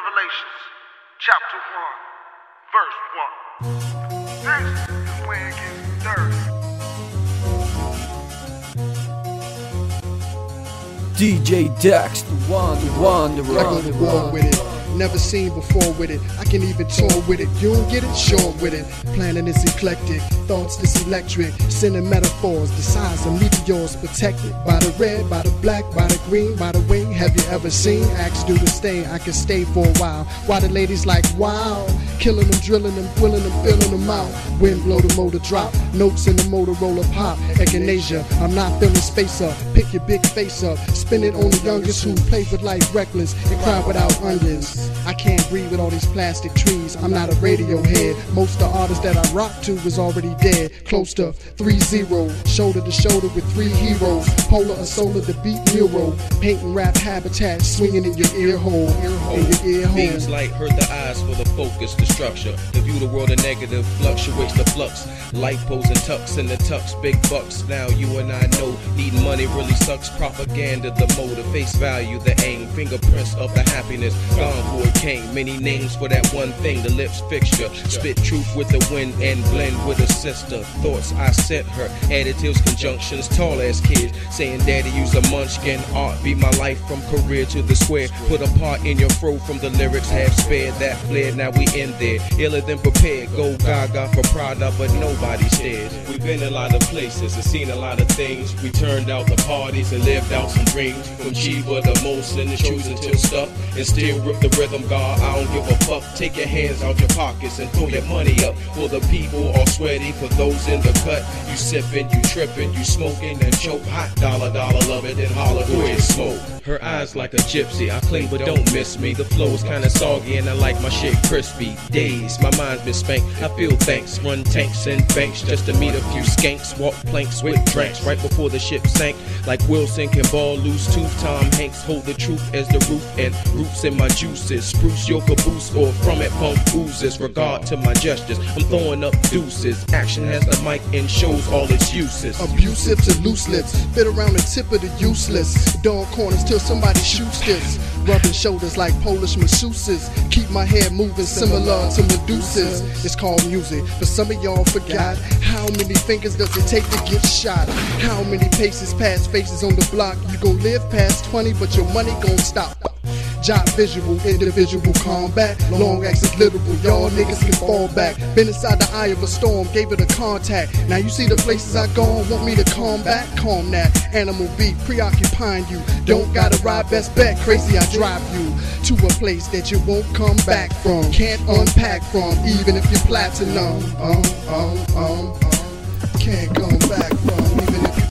Revelations, chapter 1, verse 1. This is where it gets dirty. DJ Dex, the one, the I go to war with it. Never seen before with it. I can even tour with it. You don't get it? Sure with it. Planning is eclectic. Thoughts this electric. Sending metaphors the size of meteors. Protected by the red, by the black, by the green, by the wing. Have you ever seen? Axe do the stain. I can stay for a while. Why the ladies like wow? Killing them, drilling them, willing them, filling them out. Wind blow the motor drop. Notes in the Motorola pop. Echinacea. I'm not feeling space up. Pick your big face up. Spin it on the youngest who play with life reckless and cry without onions. I can't breathe with all these plastic trees. I'm not a Radiohead. Most of the artists that I rock to is already dead. Close to 3-0, shoulder to shoulder with 3 heroes. Polar or solar, the beat mural. Painting rap habitats, swinging in your ear hole. Things like hurt the eyes for the focus, the structure. The view the world of negative fluctuates the flux. Lipos and tucks in the tux, big bucks. Now you and I know needing money really sucks. Propaganda, the motive, face value, the aim, fingerprints of the happiness. Gone for it came, many names for that one thing. The lips fixture, spit truth with the wind and blend with a sister. Thoughts I sent her, additives, conjunctions, tall ass kids saying daddy use a munchkin. Art be my life from career to the square. Put a part in your fro from the lyrics half spared. That flared, now we in there, iller than prepared. Go gaga for Prada, but nobody stares. We've been a lot of places and seen a lot of things. We turned out the parties and lived out some dreams. From Chiba to Molson, choosing till stuff and still rip the rhythm guard. I don't give a fuck. Take your hands out your pockets and throw your money up. For the people all sweaty, for those in the cut. You sipping, you tripping, you smoking and choke. Hot dollar, love it, then holler, go ahead, smoke. Her eyes like a gypsy, I claim but don't miss me. The flow is kinda soggy and I like my shit crispy. Days, my mind's been spanked, I feel thanks. Run tanks and banks just to meet a few skanks. Walk planks with drinks right before the ship sank. Like Wilson can ball loose tooth. Tom Hanks hold the truth as the roof and roots in my juices. Spruce your caboose or from it pump oozes. Regard to my gestures, I'm throwing up deuces. Action has the mic and shows all its uses. Abusive to loose lips, fit around the tip of the useless. Dawn corners till somebody shoots this. Rubbing shoulders like Polish masseuses. Keep my hair moving similar to Medusa's. It's called music, but some of y'all forgot. How many fingers does it take to get shot? How many paces past faces on the block? You gon' live past 20, but your money gon' stop. Job visual, individual combat. Long axis literal, y'all niggas can fall back. Been inside the eye of a storm, gave it a contact. Now you see the places I gone, want me to calm back? Calm that, animal beat, preoccupying you. Don't gotta ride, best bet, crazy I drive you to a place that you won't come back from. Can't unpack from, even if you're platinum.